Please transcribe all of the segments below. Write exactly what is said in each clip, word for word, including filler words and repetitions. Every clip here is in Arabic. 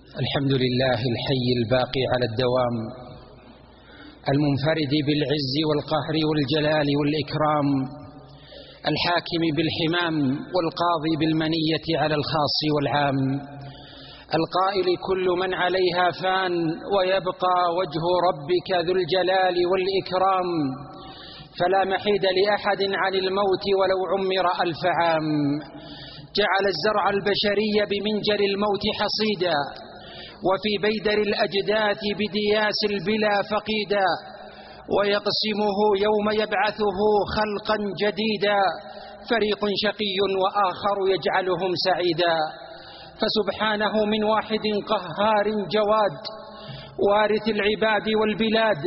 الحمد لله الحي الباقي على الدوام، المنفرد بالعز والقهر والجلال والإكرام، الحاكم بالحمام والقاضي بالمنية على الخاص والعام، القائل كل من عليها فان ويبقى وجه ربك ذو الجلال والإكرام، فلا محيد لأحد عن الموت ولو عمر ألف عام. جعل الزرع البشري بمنجل الموت حصيدا، وفي بيدر الأجداث بدياس البلا فقيدا، ويقسمه يوم يبعثه خلقا جديدا، فريق شقي وآخر يجعلهم سعيدا. فسبحانه من واحد قهار جواد، وارث العباد والبلاد،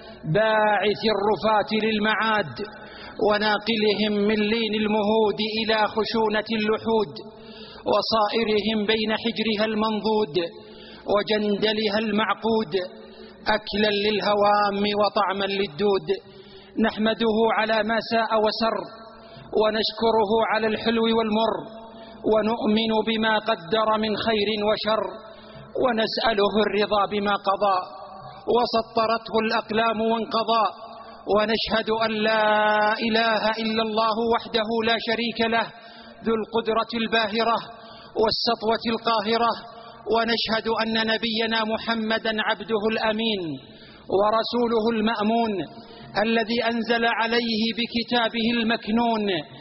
باعث الرفاة للمعاد، وناقلهم من لين المهود إلى خشونة اللحود، وصائرهم بين حجرها المنضود وجندلها المعقود، أكلا للهوام وطعما للدود. نحمده على ما ساء وسر، ونشكره على الحلو والمر، ونؤمن بما قدر من خير وشر، ونسأله الرضا بما قضى وسطرته الأقلام وانقضى. ونشهد أن لا إله إلا الله وحده لا شريك له، ذو القدرة الباهرة والسطوة القاهرة. ونشهد أن نبينا محمدا عبده الأمين ورسوله المأمون، الذي أنزل عليه بكتابه المكنون: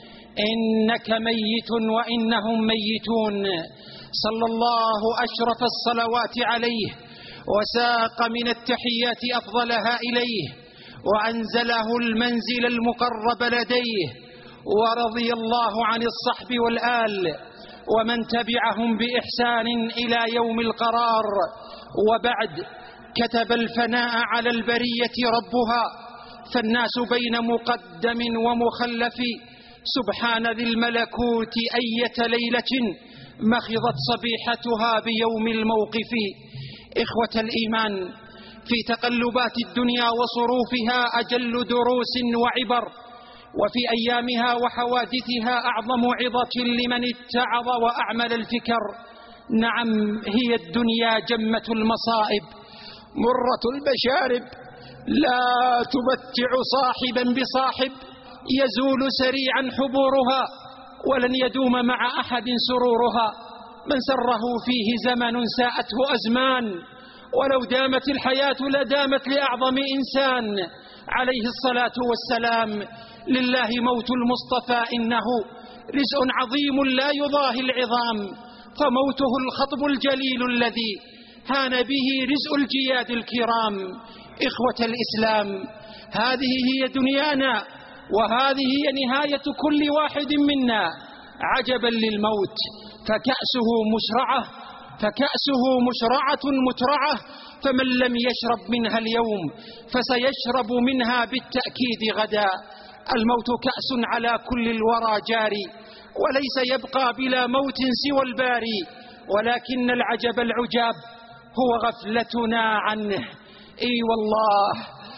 إنك ميت وإنهم ميتون. صلى الله أشرف الصلوات عليه، وساق من التحيات أفضلها إليه، وأنزله المنزل المقرب لديه. ورضي الله عن الصحب والآل ومن تبعهم بإحسان إلى يوم القرار. وبعد، كتب الفناء على البرية ربها، فالناس بين مقدم ومخلف. سبحان ذي الملكوت أية ليلة مخضت صبيحتها بيوم الموقف. إخوة الإيمان، في تقلبات الدنيا وصروفها أجل دروس وعبر، وفي أيامها وحوادثها أعظم عظة لمن اتعظ وأعمل الفكر. نعم، هي الدنيا جمة المصائب، مرة البشارب، لا تمتع صاحبا بصاحب، يزول سريعا حبورها، ولن يدوم مع أحد سرورها. من سره فيه زمن ساءته أزمان، ولو دامت الحياة لدامت لأعظم إنسان عليه الصلاة والسلام. لله موت المصطفى إنه رزء عظيم لا يضاهي العظام، فموته الخطب الجليل الذي هان به رزء الجياد الكرام. إخوة الإسلام، هذه هي دنيانا، وهذه هي نهاية كل واحد منا. عجبا للموت، فكأسه مشرعة فكأسه مشرعة مترعة، فمن لم يشرب منها اليوم فسيشرب منها بالتأكيد غدا. الموت كأس على كل الورى جاري، وليس يبقى بلا موت سوى الباري. ولكن العجب العجاب هو غفلتنا عنه. اي والله،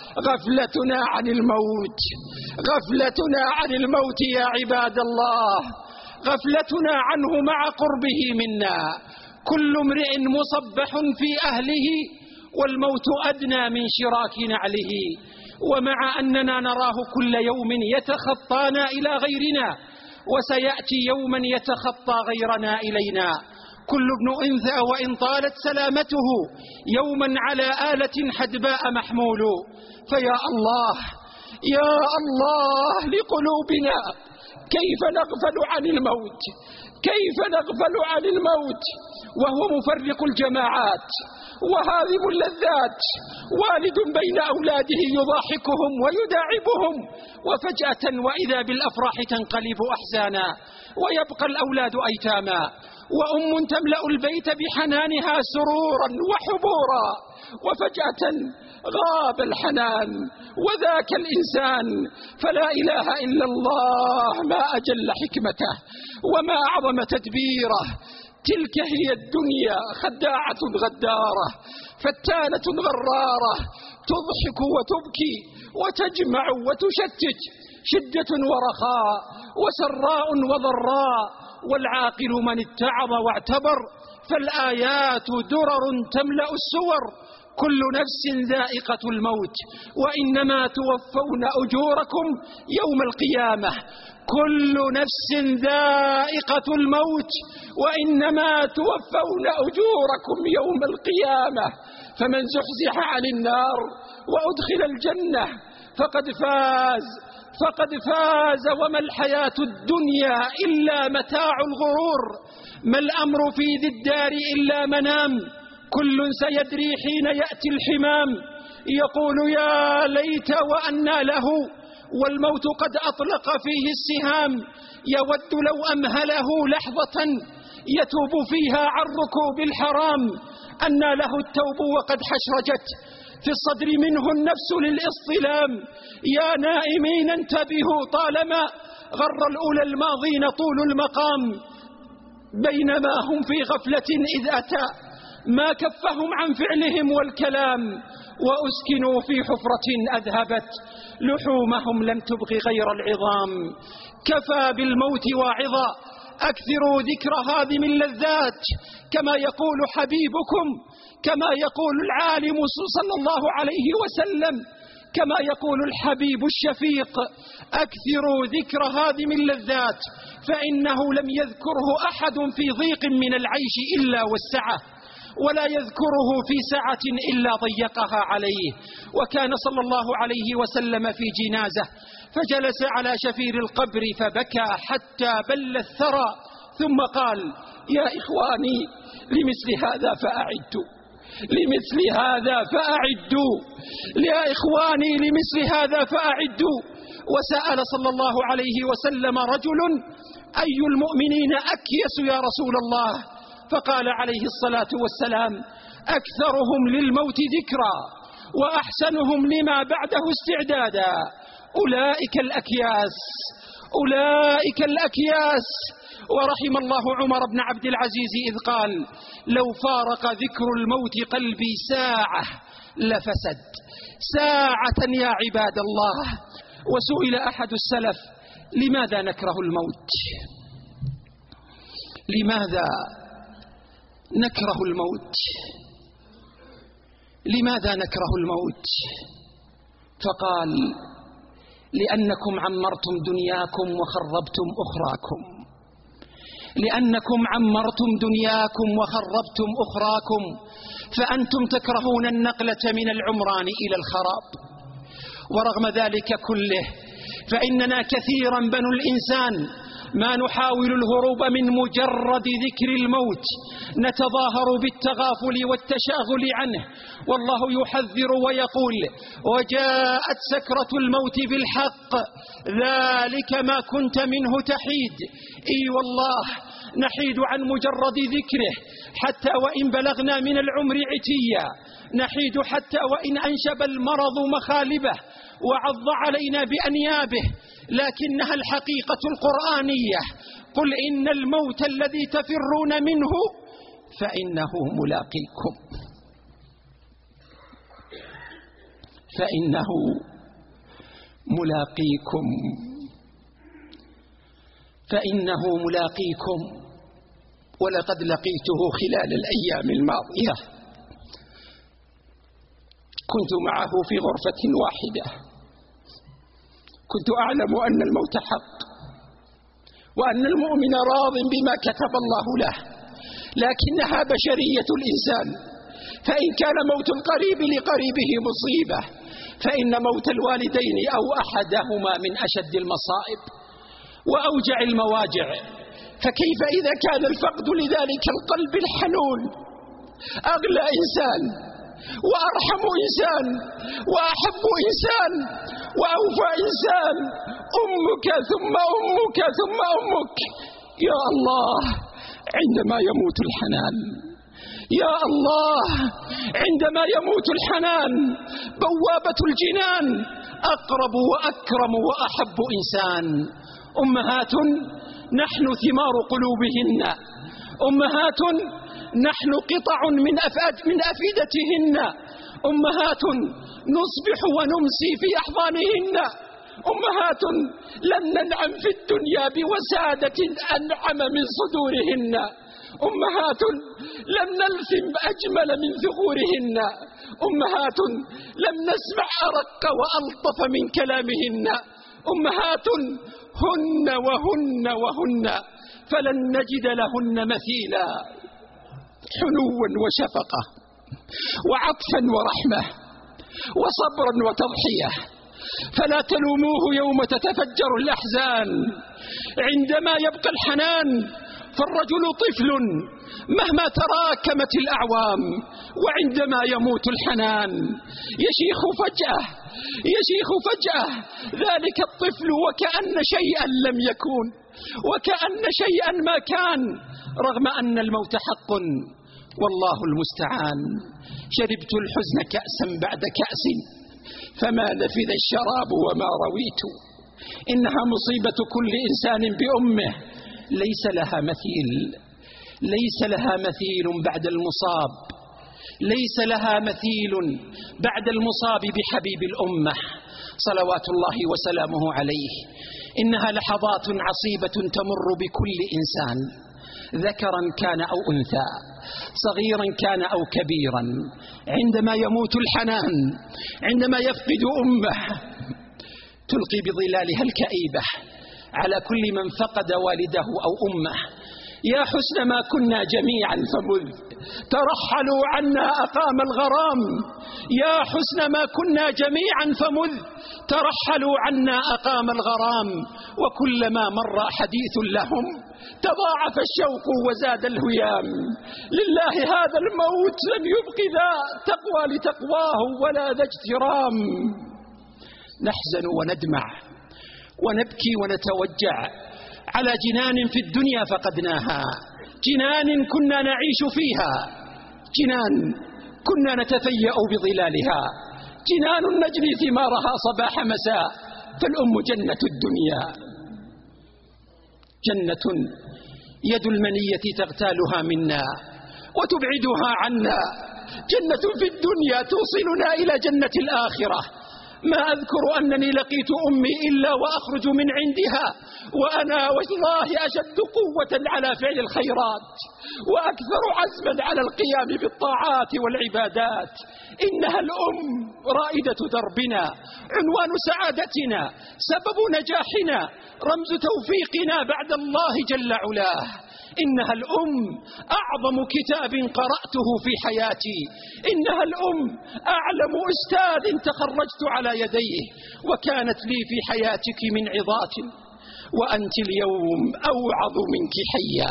غفلتنا عن الموت، غفلتنا عن الموت يا عباد الله، غفلتنا عنه مع قربه منا. كل امرئ مصبح في أهله، والموت أدنى من شراك نعله. ومع أننا نراه كل يوم يتخطانا إلى غيرنا، وسيأتي يوما يتخطى غيرنا إلينا. كل ابن أنثى وإن طالت سلامته يوما على آلة حدباء محمول. فيا الله يا الله لقلوبنا، كيف نغفل عن الموت، كيف نغفل عن الموت وهو مفرق الجماعات وهاذب اللذات، والد بين أولاده يضاحكهم ويداعبهم، وفجأة وإذا بالأفراح تنقلب أحزانا، ويبقى الأولاد أيتاما، وأم تملأ البيت بحنانها سرورا وحبورا، وفجأة غاب الحنان وذاك الإنسان. فلا إله إلا الله، ما أجل حكمته وما أعظم تدبيره. تلك هي الدنيا، خداعة غدارة، فتانة غرارة، تضحك وتبكي وتجمع وتشتت، شدة ورخاء وسراء وضراء. والعاقل من اتعظ واعتبر فالآيات درر تملأ السور. كل نفس ذائقة الموت وإنما توفون أجوركم يوم القيامة. كل نفس ذائقة الموت وإنما توفون أجوركم يوم القيامة. فمن زحزح عن النار وأدخل الجنة فقد فاز فقد فاز وما الحياة الدنيا إلا متاع الغرور. ما الأمر في ذي الدار إلا منام. كل سيدري حين يأتي الحمام. يقول يا ليت وأنى له والموت قد أطلق فيه السهام. يود لو أمهله لحظة يتوب فيها عن ركوب الحرام. أنى له التوب وقد حشرجت في الصدر منه النفس للاصطلام. يا نائمين انتبهوا طالما غر الأولى الماضين طول المقام. بينما هم في غفلة إذ أتى ما كفهم عن فعلهم والكلام. وأسكنوا في حفرة أذهبت لحومهم لم تبغ غير العظام. كفى بالموت واعظا أكثروا ذكر هذه من اللذات. كما يقول حبيبكم كما يقول العالم صلى الله عليه وسلم كما يقول الحبيب الشفيق أكثروا ذكر هذه من اللذات فإنه لم يذكره أحد في ضيق من العيش إلا وسعه ولا يذكره في سعة إلا ضيقها عليه. وكان صلى الله عليه وسلم في جنازة فجلس على شفير القبر فبكى حتى بل الثرى ثم قال يا إخواني لمثل هذا فأعدوا لمثل هذا فأعدوا يا إخواني لمثل هذا فأعدوا. وسأل صلى الله عليه وسلم رجل أي المؤمنين أكيس يا رسول الله؟ فقال عليه الصلاة والسلام أكثرهم للموت ذكرا وأحسنهم لما بعده استعدادا. أولئك الأكياس أولئك الأكياس. ورحم الله عمر بن عبد العزيز إذ قال لو فارق ذكر الموت قلبي ساعة لفسد. ساعة يا عباد الله. وسئل أحد السلف لماذا نكره الموت؟ لماذا نكره الموت؟ لماذا نكره الموت؟ فقال لأنكم عمرتم دنياكم وخربتم أخراكم. لأنكم عمرتم دنياكم وخربتم أخراكم فأنتم تكرهون النقلة من العمران إلى الخراب. ورغم ذلك كله فإننا كثيرا بنو الإنسان ما نحاول الهروب من مجرد ذكر الموت. نتظاهر بالتغافل والتشاغل عنه والله يحذر ويقول وجاءت سكرة الموت بالحق ذلك ما كنت منه تحيد. اي والله نحيد عن مجرد ذكره حتى وإن بلغنا من العمر عتيا. نحيد حتى وإن أنشب المرض مخالبه وعض علينا بأنيابه. لكنها الحقيقة القرآنية. قل إن الموت الذي تفرون منه فإنه ملاقيكم فإنه ملاقيكم فإنه ملاقيكم. ولقد لقيته خلال الأيام الماضية. كنت معه في غرفة واحدة. كنت أعلم أن الموت حق وأن المؤمن راض بما كتب الله له. لكنها بشرية الإنسان. فإن كان موت القريب لقريبه مصيبة فإن موت الوالدين أو أحدهما من أشد المصائب وأوجع المواجع. فكيف إذا كان الفقد لذلك القلب الحنون أغلى إنسان وأرحم إنسان وأحب إنسان وأوفى إنسان أمك ثم أمك ثم أمك. يا الله عندما يموت الحنان. يا الله عندما يموت الحنان بوابة الجنان أقرب وأكرم وأحب إنسان. أمهات نحن ثمار قلوبهن. أمهات نحن قطع من أفئد من أفئدتهن. أمهات نصبح ونمسي في أحضانهن. أمهات لن ننعم في الدنيا بوسادة أنعم من صدورهن. أمهات لم نلثم أجمل من ثغورهن، أمهات لم نسمع أرق وألطف من كلامهن، أمهات هن وهن وهن فلن نجد لهن مثيلا، حنوا وشفقة وعطفا ورحمة وصبرا وتضحية. فلا تلوموه يوم تتفجر الأحزان، عندما يبقى الحنان فالرجل طفل مهما تراكمت الأعوام، وعندما يموت الحنان يشيخ فجأة يشيخ فجأة ذلك الطفل وكأن شيئا لم يكن، وكأن شيئا ما كان، رغم أن الموت حق والله المستعان. شربت الحزن كأسا بعد كأس فما نفذ الشراب وما رويت، إنها مصيبة كل إنسان بأمه ليس لها مثيل، ليس لها مثيل بعد المصاب، ليس لها مثيل بعد المصاب بحبيب الأمة صلوات الله وسلامه عليه. إنها لحظات عصيبة تمر بكل إنسان، ذكرا كان أو أنثى، صغيرا كان أو كبيرا، عندما يموت الحنان، عندما يفقد أمه تلقي بظلالها الكئيبة على كل من فقد والده أو أمه. يا حسن ما كنا جميعا فمذ ترحلوا عنا أقام الغرام، يا حسن ما كنا جميعا فمذ ترحلوا عنا أقام الغرام، وكلما مر حديث لهم تضاعف الشوق وزاد الهيام. لله هذا الموت لم يبق ذا تقوى لتقواه ولا ذا اجترام. نحزن وندمع ونبكي ونتوجع على جنان في الدنيا فقدناها، جنان كنا نعيش فيها، جنان كنا نتفيأ بظلالها، جنان نجني ثمارها صباح مساء، فالأم جنة الدنيا، جنة يد المنية تغتالها منا وتبعدها عنا، جنة في الدنيا توصلنا إلى جنة الآخرة. ما أذكر أنني لقيت أمي إلا وأخرج من عندها وأنا والله أشد قوة على فعل الخيرات وأكثر عزما على القيام بالطاعات والعبادات. إنها الأم رائدة دربنا، عنوان سعادتنا، سبب نجاحنا، رمز توفيقنا بعد الله جل علاه. إنها الأم أعظم كتاب قرأته في حياتي، إنها الأم أعلم أستاذ تخرجت على يديه، وكانت لي في حياتك من عظات، وأنت اليوم أوعظ منك حيا.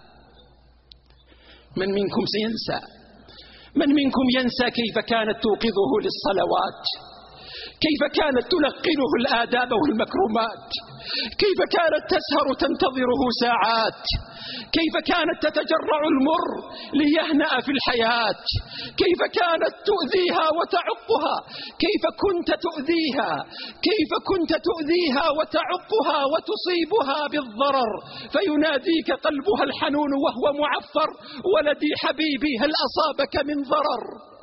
من منكم سينسى؟ من منكم ينسى كيف كانت توقظه للصلوات، كيف كانت تلقنه الآداب والمكرمات، كيف كانت تسهر تنتظره ساعات، كيف كانت تتجرع المر ليهنأ في الحياة، كيف كانت تؤذيها وتعقها، كيف كنت تؤذيها، كيف كنت تؤذيها وتعقها وتصيبها بالضرر، فيناديك قلبها الحنون وهو معفر: ولدي حبيبي هل أصابك من ضرر؟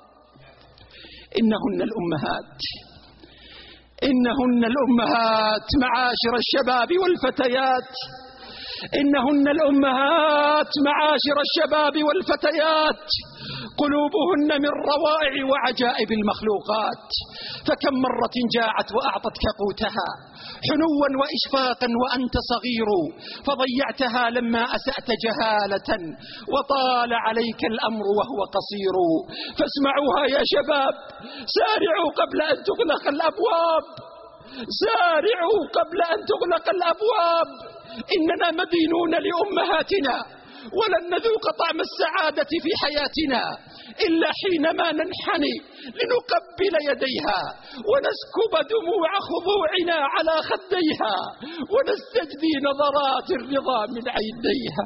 إنهن الأمهات، إنهن الأمهات معاشر الشباب والفتيات، إنهن الأمهات معاشر الشباب والفتيات، قلوبهن من روائع وعجائب المخلوقات، فكم مرة جاعت وأعطتك قوتها حنوا وإشفاقا وأنت صغير، فضيعتها لما أسأت جهالة وطال عليك الأمر وهو قصير. فاسمعوها يا شباب، سارعوا قبل أن تغلق الأبواب، سارعوا قبل أن تغلق الأبواب، إننا مدينون لأمهاتنا، ولن نذوق طعم السعادة في حياتنا إلا حينما ننحني لنقبل يديها ونسكب دموع خضوعنا على خديها ونستجدي نظرات الرضا من عينيها.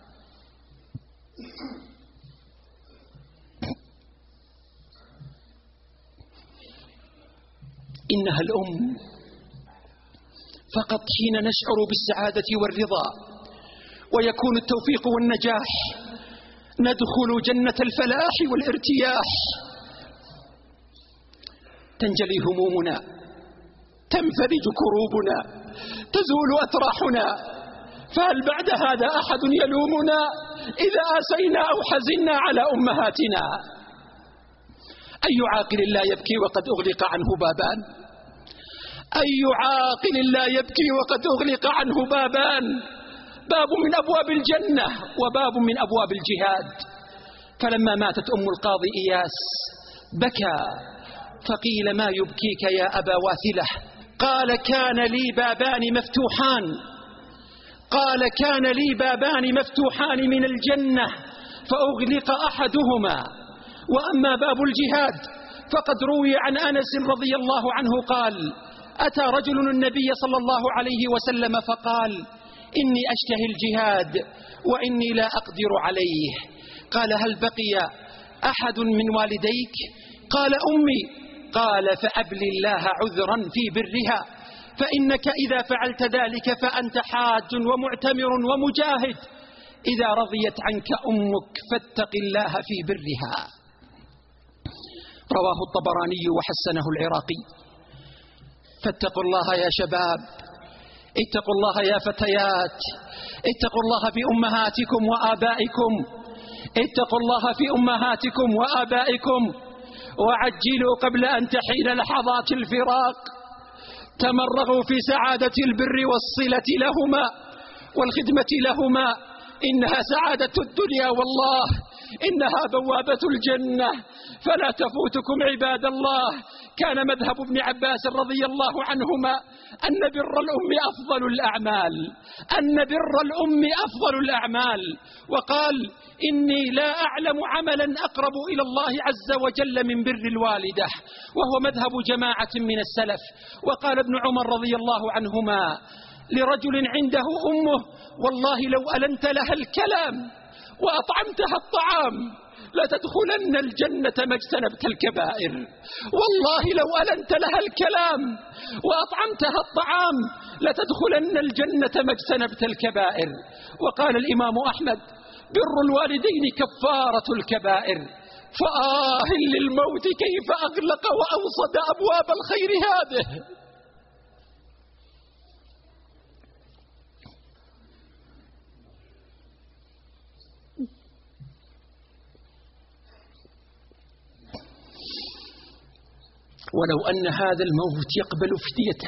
إنها الأم فقط حين نشعر بالسعادة والرضا ويكون التوفيق والنجاح ندخل جنة الفلاح والارتياح، تنجلي همومنا، تنفرج كروبنا، تزول أتراحنا، فهل بعد هذا أحد يلومنا؟ إذا آسينا أو حزنا على أمهاتنا. أي عاقل لا يبكي وقد أغلق عنه بابان؟ أي عاقل لا يبكي وقد أغلق عنه بابان؟ باب من أبواب الجنة وباب من أبواب الجهاد. فلما ماتت أم القاضي إياس بكى، فقيل ما يبكيك يا أبا واثلة؟ قال كان لي بابان مفتوحان قال كان لي بابان مفتوحان من الجنة فأغلق أحدهما، وأما باب الجهاد فقد روي عن أنس رضي الله عنه قال أتى رجل النبي صلى الله عليه وسلم فقال إني أشتهي الجهاد وإني لا أقدر عليه. قال هل بقي أحد من والديك؟ قال أمي. قال فأبل الله عذرا في برها، فإنك إذا فعلت ذلك فأنت حاج ومعتمر ومجاهد. إذا رضيت عنك أمك فاتق الله في برها. رواه الطبراني وحسنه العراقي. فاتقوا الله يا شباب، اتقوا الله يا فتيات، اتقوا الله في أمهاتكم وآبائكم، اتقوا الله في أمهاتكم وآبائكم، وعجلوا قبل أن تحين لحظات الفراق. تمرغوا في سعادة البر والصلة لهما والخدمة لهما، إنها سعادة الدنيا والله إنها بوابة الجنة، فلا تفوتكم عباد الله. كان مذهب ابن عباس رضي الله عنهما أن بر الأم أفضل الأعمال، أن بر الأم أفضل الأعمال، وقال إني لا أعلم عملا أقرب إلى الله عز وجل من بر الوالدة، وهو مذهب جماعة من السلف. وقال ابن عمر رضي الله عنهما لرجل عنده أمه والله لو ألنت لها الكلام وأطعمتها الطعام لتدخلن الجنة ما اجتنبت الكبائر. والله لو ألنت لها الكلام وأطعمتها الطعام لتدخلن الجنة ما اجتنبت الكبائر. وقال الإمام أحمد بر الوالدين كفارة الكبائر. فآه للموت كيف أغلق وأوصد أبواب الخير هذه. ولو أن هذا الموت يقبل فدية،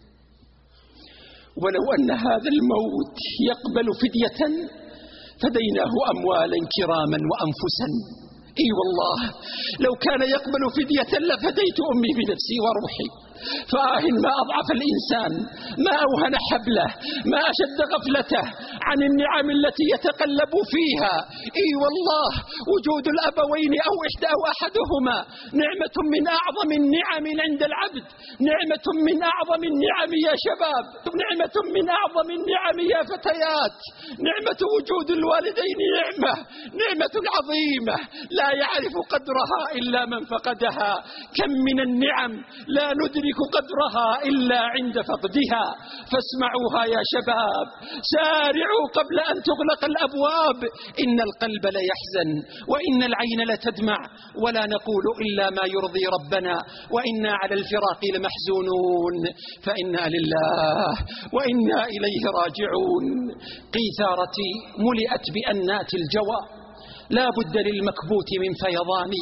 ولو أن هذا الموت يقبل فدية فديناه أموالا كراما وأنفسا. اي والله لو كان يقبل فدية لفديت أمي بنفسي وروحي. فآه ما أضعف الإنسان، ما أوهن حبله، ما أشد غفلته عن النعم التي يتقلب فيها. اي والله وجود الأبوين أو إحدى أو أحدهما نعمة من أعظم النعم عند العبد، نعمة من أعظم النعم يا شباب، نعمة من أعظم النعم يا فتيات. نعمة وجود الوالدين نعمة نعمة عظيمة لا يعرف قدرها إلا من فقدها. كم من النعم لا ندرك قدرها إلا عند فقدها. فاسمعوها يا شباب، سارعوا قبل أن تغلق الأبواب. إن القلب ليحزن وإن العين لتدمع، ولا نقول إلا ما يرضي ربنا، وإنا على الفراق لمحزونون، فإنا لله وإنا إليه راجعون. قيثارتي ملئت بأنات الجوى، لا بد للمكبوت من فيضان.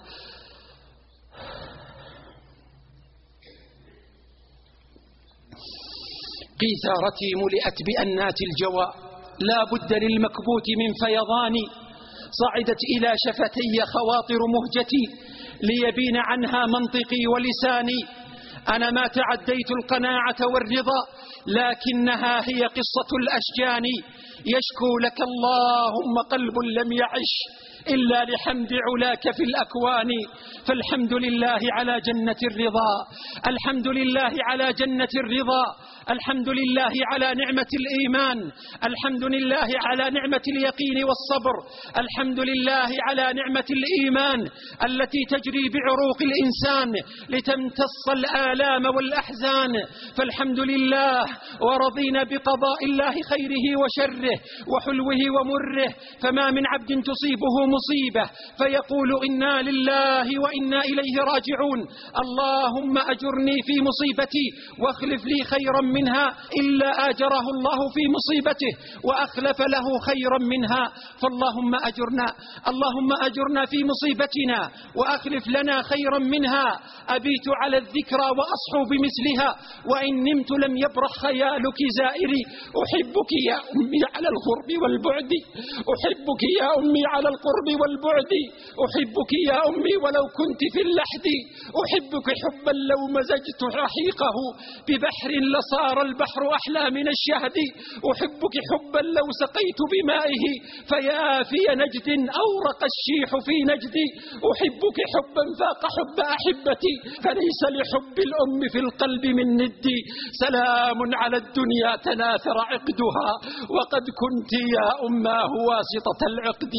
قيثارتي ملئت بأنات الجوى، لا بد للمكبوت من فيضان. صعدت إلى شفتي خواطر مهجتي ليبين عنها منطقي ولساني. أنا ما تعديت القناعة والرضا، لكنها هي قصة الأشجان. يشكو لك اللهم قلب لم يعش إلا لحمد علاك في الأكوان. فالحمد لله على جنة الرضا، الحمد لله على جنة الرضا، الحمد لله على نعمة الإيمان، الحمد لله على نعمة اليقين والصبر، الحمد لله على نعمة الإيمان التي تجري بعروق الإنسان لتمتص الآلام والأحزان. فالحمد لله ورضينا بقضاء الله خيره وشره وحلوه ومره. فما من عبد تصيبه مصيبة فيقول إنا لله وإنا إليه راجعون، اللهم أجرني في مصيبتي واخلف لي خيرا منها، إلا آجره الله في مصيبته وأخلف له خيرا منها. فاللهم أجرنا اللهم أجرنا في مصيبتنا وأخلف لنا خيرا منها. أبيت على الذكرى وأصحو بمثلها، وإن نمت لم يبرح خيالك زائري. أحبك يا أمي على القرب والبعد، أحبك يا أمي على القرب والبعد، أحبك يا أمي ولو كنت في اللحد، أحبك حبا لو مزجت رحيقه ببحر لصار البحر أحلى من الشهد، أحبك حبا لو سقيت بمائه فيا في نجد أورق الشيح في نجدي، أحبك حبا فاق حب أحبتي فليس لحب الأم في القلب من ندي. سلام على الدنيا تناثر عقدها وقد كنت يا أماه واسطة العقد.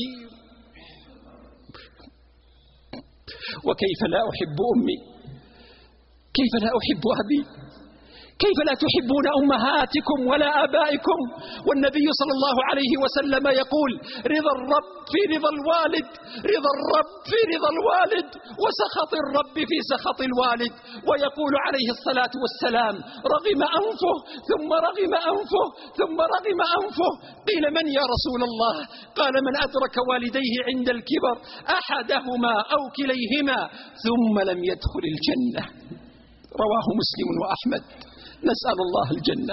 وكيف لا أحب أمي، كيف لا أحب أبي، كيف لا تحبون أمهاتكم ولا آبائكم؟ والنبي صلى الله عليه وسلم يقول رضا الرب في رضا الوالد، رضا الرب في رضا الوالد وسخط الرب في سخط الوالد. ويقول عليه الصلاة والسلام رغم أنفه ثم رغم أنفه ثم رغم أنفه. قيل من يا رسول الله؟ قال من أدرك والديه عند الكبر أحدهما أو كليهما ثم لم يدخل الجنة. رواه مسلم وأحمد. نسأل الله الجنة.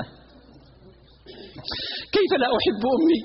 كيف لا أحب أمي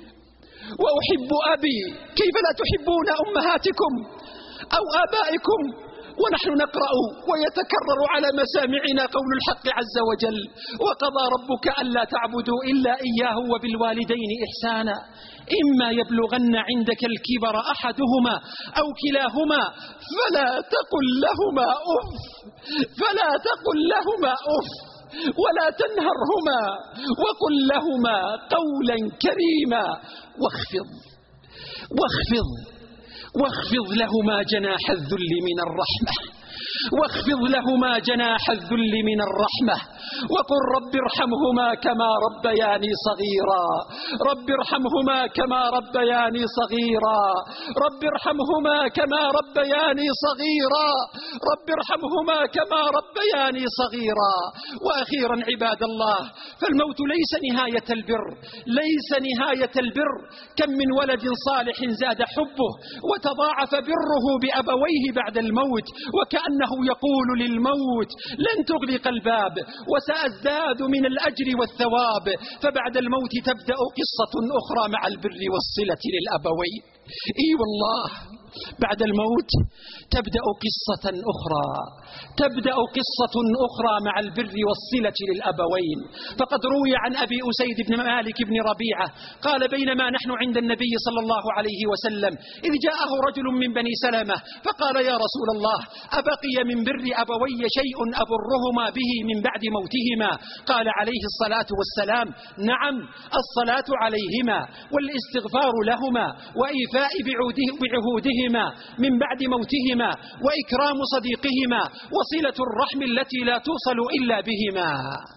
وأحب أبي؟ كيف لا تحبون أمهاتكم أو آبائكم ونحن نقرأ ويتكرر على مسامعنا قول الحق عز وجل وقضى ربك ألا تعبدوا إلا إياه وبالوالدين إحسانا إما يبلغن عندك الكبر أحدهما أو كلاهما فلا تقل لهما أف فلا تقل لهما أف ولا تنهرهما وقل لهما قولا كريما واخفض واخفض واخفض لهما جناح الذل من الرحمة واخفض لهما جناح الذل من الرحمة وقل رب ارحمهما كما ربياني صغيرا رب ارحمهما كما ربياني صغيرا رب ارحمهما كما ربياني صغيرا رب ارحمهما كما ربياني صغيرا. وأخيرا عباد الله، فالموت ليس نهاية البر، ليس نهاية البر. كم من ولد صالح زاد حبه وتضاعف بره بأبويه بعد الموت وكأنه يقول للموت لن تغلق الباب وسأزداد من الأجر والثواب. فبعد الموت تبدأ قصة أخرى مع البر والصلة للأبوين. إي والله بعد الموت تبدأ قصة أخرى تبدأ قصة أخرى مع البر والصلة للأبوين. فقد روي عن أبي أسيد بن مالك بن ربيعة قال بينما نحن عند النبي صلى الله عليه وسلم إذ جاءه رجل من بني سلمة فقال يا رسول الله أبقي من بر أبوي شيء أبرهما به من بعد موتهما؟ قال عليه الصلاة والسلام نعم، الصلاة عليهما والاستغفار لهما وإيفاء بعهودهما من بعد موتهما وإكرام صديقهما وصلة الرحم التي لا توصل إلا بهما.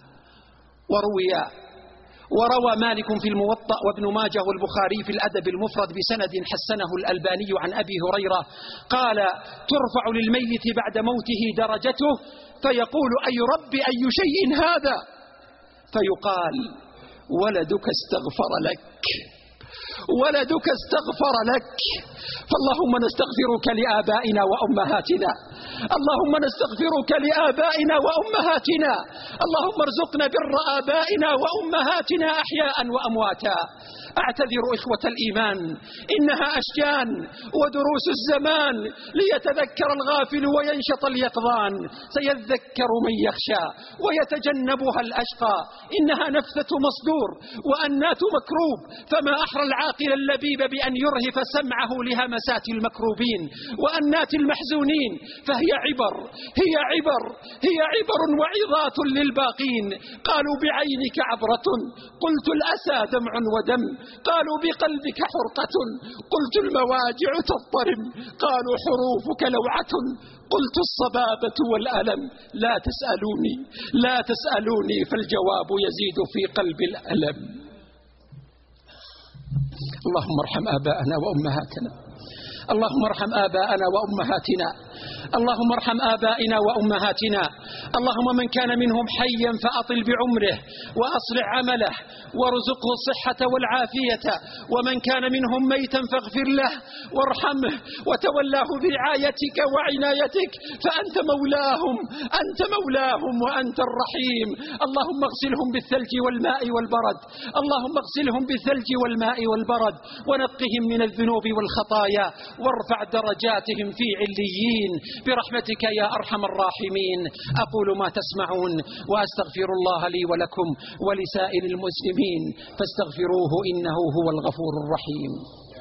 وروي وروى مالك في الموطأ وابن ماجه والبخاري في الأدب المفرد بسند حسنه الألباني عن أبي هريرة قال ترفع للميت بعد موته درجته فيقول أي رب أي شيء هذا؟ فيقال ولدك استغفر لك ولدك استغفر لك. فاللهم نستغفرك لآبائنا وأمهاتنا، اللهم نستغفرك لآبائنا وأمهاتنا، اللهم ارزقنا بر آبائنا وأمهاتنا أحياء وأمواتا. أعتذر إخوة الإيمان، إنها أشجان ودروس الزمان ليتذكر الغافل وينشط اليقظان. سيذكر من يخشى ويتجنبها الأشقى. إنها نفثة مصدور وأنات مكروب، فما أحرى العاقل اللبيب بأن يرهف سمعه لهمسات المكروبين وأنات المحزونين. فهي عبر هي عبر هي عبر وعظات للباقين. قالوا بعينك عبرة قلت الأسى دمع ودم، قالوا بقلبك حرقة قلت المواجع تضطرم، قالوا حروفك لوعة قلت الصبابة والألم. لا تسألوني لا تسألوني فالجواب يزيد في قلب الألم. اللهم ارحم آباءنا وأمهاتنا اللهم ارحم آباءنا وأمهاتنا، اللهم ارحم آبائنا وأمهاتنا. اللهم من كان منهم حيا فأطل بعمره وأصلح عمله وارزقه الصحة والعافية، ومن كان منهم ميتا فاغفر له وارحمه وتولاه برعايتك وعنايتك، فأنت مولاهم، أنت مولاهم وأنت الرحيم. اللهم اغسلهم بالثلج والماء والبرد، اللهم اغسلهم بالثلج والماء والبرد، ونقهم من الذنوب والخطايا، وارفع درجاتهم في عليين برحمتك يا أرحم الراحمين. أقول ما تسمعون وأستغفر الله لي ولكم ولسائر المسلمين فاستغفروه إنه هو الغفور الرحيم.